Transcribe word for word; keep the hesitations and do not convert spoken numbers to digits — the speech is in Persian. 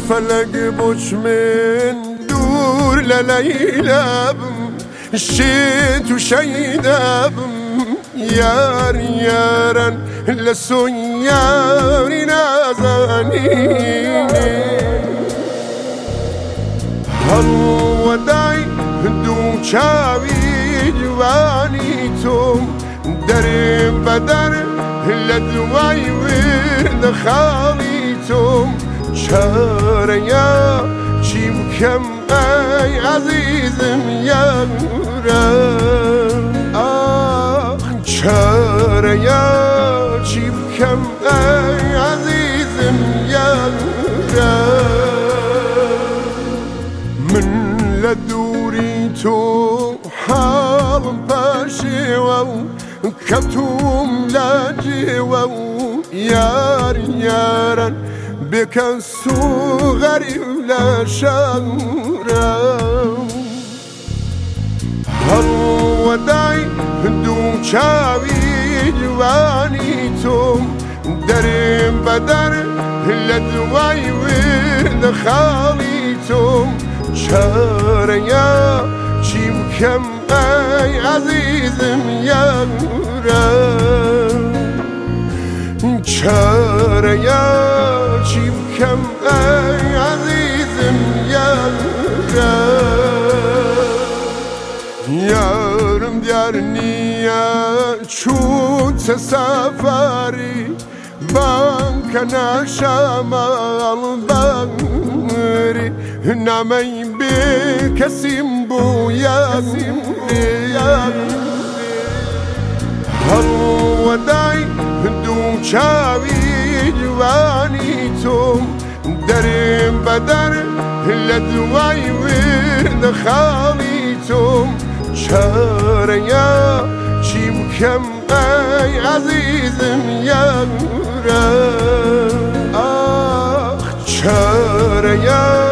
فلق بوش من دور لليلاب شيت وشيداب يار يارن لسو ياري نازانين هل وداي دو چاوی جوانی توم درم بدر لدوای ورد خالی توم چاره یا چی بکم ای عزیزم یارم آه چاره یا چی بکم ای عزیزم یارم من لدوری تو حالم باشیوو کەوتوم لە جێوە و یار یارن بێکەس و غەریب لە شەڕە هەڵوەدای دوو چاوی جوانی تۆم دەرێم بەدەر لە دوای وردە خاڵی تۆم چارەیە چی بکەم ئەی عەزیزم یارم چارەیە چی بکەم ئەی عەزیزم یارم یارم دیار نییە چووچە سەفاری بانکەنە شەماڵ بەری نامەی بێ کەسیم بوو یاسیم هەڵوەدای دوو چاوی جوانی تۆم دەرێم بەدەر لە دوای وردە خاڵی تۆم چارەیە چی بکەم ئەی عەزیزم یارم ئاخ چارەیە